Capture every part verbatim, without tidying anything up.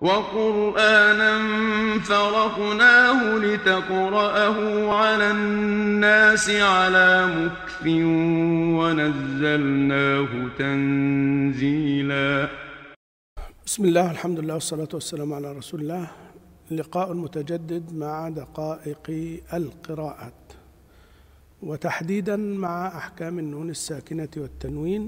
وقرآنا فرقناه لتقرأه على الناس على مكث ونزلناه تنزيلا. بسم الله، الحمد لله، والصلاة والسلام على رسول الله. لقاء متجدد مع دقائق القراءات، وتحديدا مع أحكام النون الساكنة والتنوين،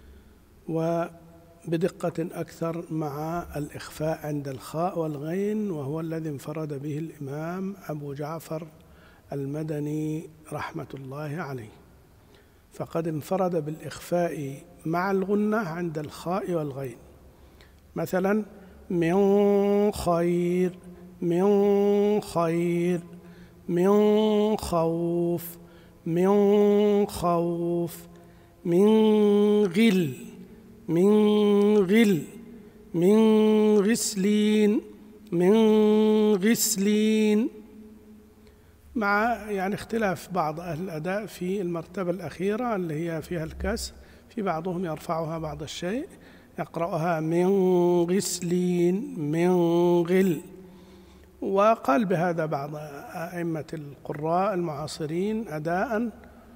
وبدقة أكثر مع الإخفاء عند الخاء والغين، وهو الذي انفرد به الإمام أبو جعفر المدني رحمة الله عليه، فقد انفرد بالإخفاء مع الغنة عند الخاء والغين. مثلا من خير، من خير، من خوف، من خوف، من غل، من غل، من غسلين، من غسلين، مع يعني اختلاف بعض أهل الأداء في المرتبة الأخيرة اللي هي فيها الكسر، في بعضهم يرفعها بعض الشيء يقرأها من غسلين، من غل. وقال بهذا بعض أئمة القراء المعاصرين أداء،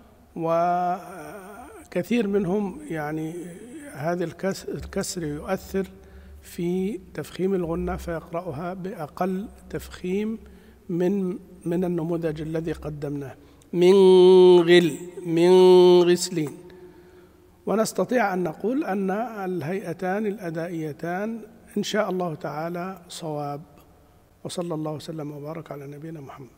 وكثير منهم يعني هذا الكسر يؤثر في تفخيم الغنة، فيقرأها بأقل تفخيم من من النموذج الذي قدمناه، من غل، من غسلين. ونستطيع أن نقول أن الهيئتان الأدائيتان إن شاء الله تعالى صواب. وصلى الله وسلم وبارك على نبينا محمد.